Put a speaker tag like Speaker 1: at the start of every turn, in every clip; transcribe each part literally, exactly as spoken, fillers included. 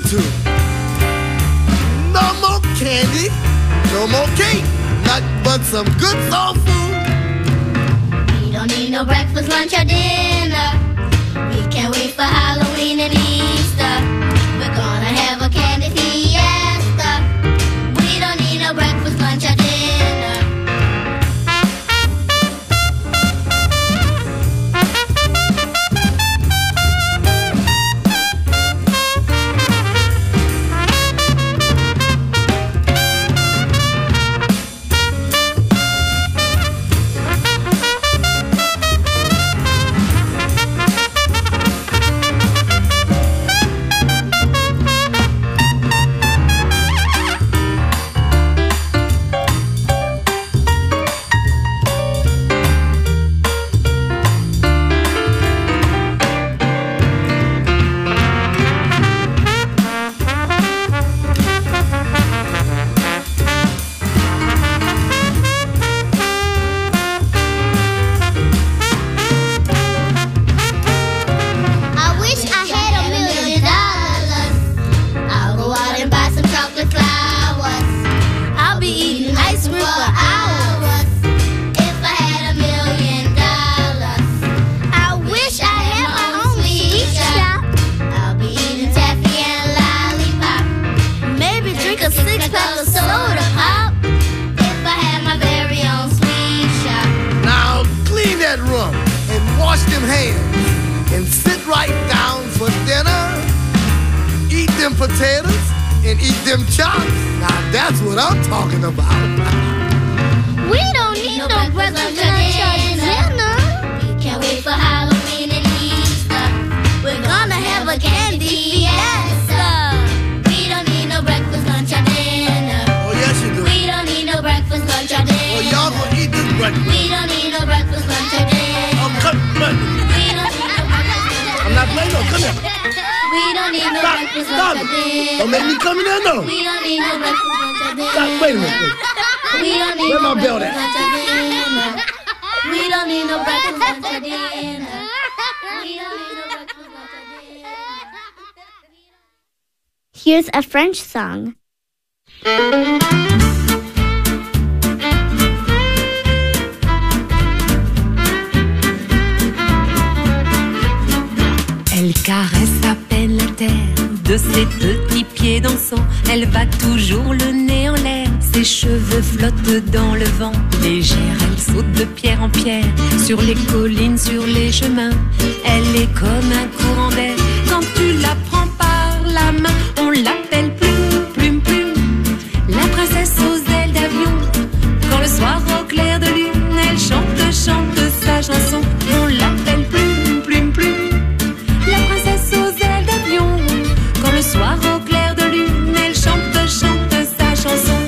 Speaker 1: to. No more candy, no more cake, nothing but some good soul food.
Speaker 2: We don't need no breakfast, lunch, or dinner. We can't wait for Halloween and Easter. We're gonna have a candy fiesta. We don't need no breakfast, lunch, or dinner.
Speaker 1: Potatoes and eat them chops. Now that's what I'm talking about.
Speaker 2: We don't need no, no breakfast, lunch, or dinner. We can't wait for Halloween and Easter. We're gonna have a candy fiesta. We don't need no breakfast, lunch, or dinner.
Speaker 1: Oh yes you do.
Speaker 2: We don't need no breakfast, lunch, or dinner.
Speaker 1: Well y'all gonna eat this breakfast.
Speaker 2: We don't need no breakfast, lunch, or dinner.
Speaker 1: Oh come on.
Speaker 2: We don't need no breakfast.
Speaker 1: I'm not playing no. Come here.
Speaker 2: We don't need no
Speaker 1: Stop.
Speaker 2: breakfast,
Speaker 1: Stop.
Speaker 2: lunch, or dinner.
Speaker 1: Don't make me come in there, no.
Speaker 2: We don't need no breakfast, lunch, or dinner.
Speaker 1: Stop. Wait a minute. Wait.
Speaker 2: We don't need
Speaker 1: Where
Speaker 2: no
Speaker 1: my belt at?
Speaker 2: breakfast, lunch, or dinner. We don't need no breakfast, lunch, or dinner. We don't need no breakfast, lunch, or dinner.
Speaker 3: Here's a French song.
Speaker 4: Elle caresse à peine la terre de ses petits pieds dansants. Elle va toujours le nez en l'air, ses cheveux flottent dans le vent. Légère, elle saute de pierre en pierre, sur les collines, sur les chemins. Elle est comme un courant d'air, quand tu la prends par la main. On l'appelle Plume, Plume, Plume, la princesse aux ailes d'avion. Quand le soir au clair de lune, elle chante, chante sa chanson. On l'appelle Plume, Plume, Plume, la princesse aux ailes d'avion. Quand le soir au clair de lune, elle chante, chante sa chanson.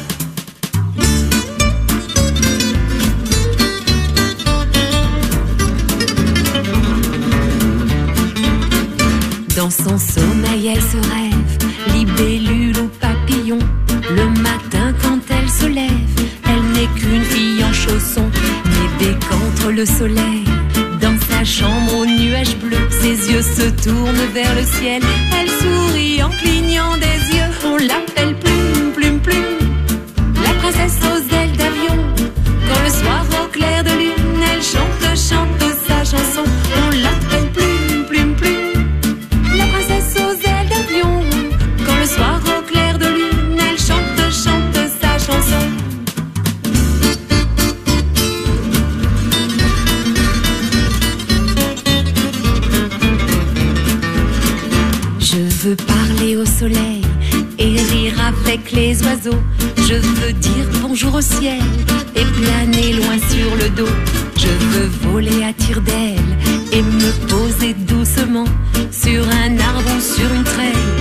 Speaker 4: Dans son sommeil, elle se rêve, libellule ou papillon. Le matin, quand elle se lève, elle n'est qu'une fille en chaussons. Mais dès qu'entre le soleil dans sa chambre aux nuages bleus, ses yeux se tournent vers le ciel. Elle sourit en clignant des yeux. On l'appelle Plume, Plume, Plume, la princesse aux ailes d'avion. Quand le soir au clair de lune, elle chante, chante sa chanson. On l'appelle Plume, Plume, Plume, la princesse aux ailes d'avion. Quand le soir au clair de lune, elle chante, chante sa chanson. Je veux parler au soleil et rire avec les oiseaux. Je veux dire bonjour au ciel et planer loin sur le dos. Je veux voler à tire-d'aile et me poser doucement sur un arbre ou sur une treille.